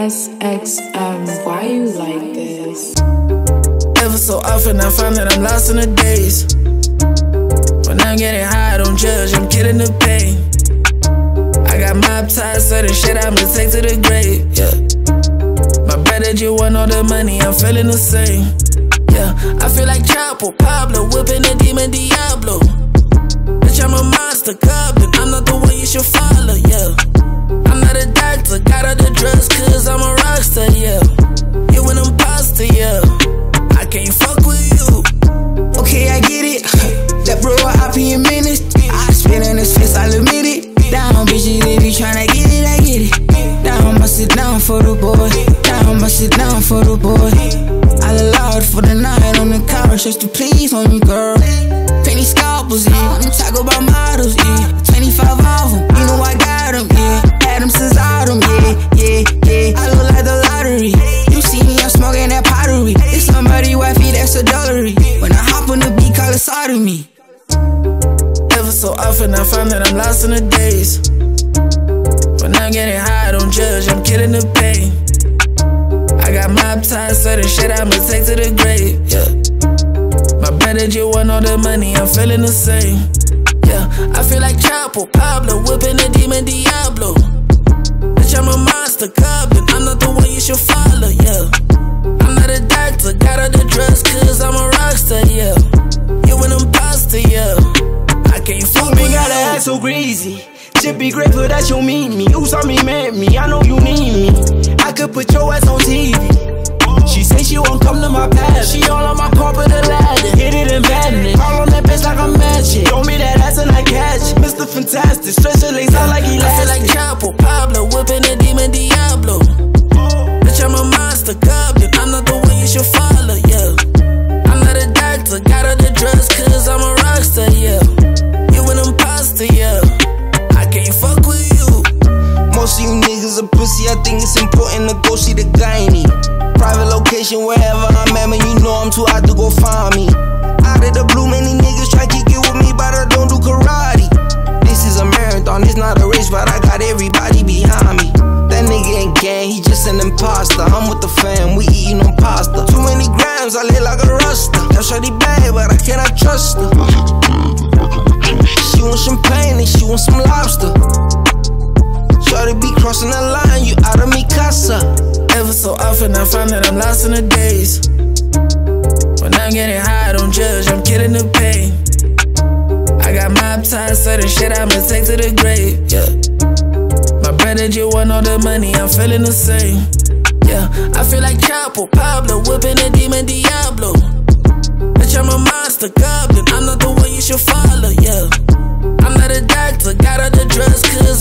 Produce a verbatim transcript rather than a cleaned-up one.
S X M, why you like this? Ever so often I find that I'm lost in the days. When I'm getting high, I don't judge, I'm killing the pain. I got mob ties, certain shit I'ma take to the grave, yeah. My brother just want all the money, I'm feeling the same, yeah. I feel like Chapo, Pablo, whipping the demon Diablo. Bitch, I'm a monster, goblin, I'm not the one you should follow, yeah. I'm not a doctor, got all the drugs cause I'm a rockstar, yeah. You an imposter, yeah. I can't fuck with you. Okay, I get it. That bro, I be in minutes. I spit on his face, I'll admit it. Down, bitches, they be tryna get it, I get it. Down, must sit down for the boy. Down, must sit down for the boy. I allowed for the night on the couch just to please on me, girl. Penny scalpels, yeah. I'm talking about models, yeah. twenty-five of them, you know I got them, yeah. Had them since autumn, yeah, yeah, yeah. I look like the lottery. You see me, I'm smoking that pottery. It's somebody wifey, that's adultery. When I hop on the beat, call it sodomy. Ever so often I find that I'm lost in the days. When I'm getting high, I don't judge, I'm killing the pain. I got mob ties, certain shit I'ma take to the grave, yeah. My brother just want all the money, I'm feeling the same, yeah. I feel like Chapo, Pablo, whipping the demon Diablo. Bitch, I'm a monster, goblin, I'm not the one you should follow, yeah. I'm not a doctor, got all the drugs cause I'm a rockstar, yeah. You an imposter, yeah. I can't fuck me, got a ass so greasy. Just be grateful that you meet me. You saw me, met me, I know you need me. I could put your ass on T V. She say she won't come to my pad. She all on my carpet, the ladder. Hit it and patent it. All on that bitch like I'm magic. Throw me that ass and I catch it. Mister Fantastic, stretch her legs out like elastic. I feel like Chapo, Pablo, whipping the demon Diablo. Bitch, I'm a monster, goblin, I'm not the one you should follow, yeah. I'm not a doctor, got all the drugs cause I'm a rockstar, yeah. You an imposter, yeah. I can't fuck with you. Most of you niggas are pussy, I think it's important to go see the gynae. Private location wherever I'm at, man, you know I'm too hot to go find me. Out of the blue, many niggas try to kick it with me, but I don't do karate. This is a marathon, it's not a race, but I got everybody behind me. That nigga ain't gang, he just an imposter. I'm with the fam, we eating on pasta. Too many grams, I live like a ruster. That shawty bad, but I cannot trust her. She want champagne and she want some lobster. Shawty be crossing the line, you out of mi casa. Ever so often I find that I'm lost in the days. When I'm getting high, I don't judge, I'm killing the pain. I got mob ties, certain shit I'ma take to the grave, yeah. My brother just want all the money, I'm feeling the same, yeah. I feel like Chapo, Pablo, whipping the demon Diablo. Bitch, I'm a monster, goblin, I'm not the one you should follow, yeah. I'm not a doctor, got all the drugs cause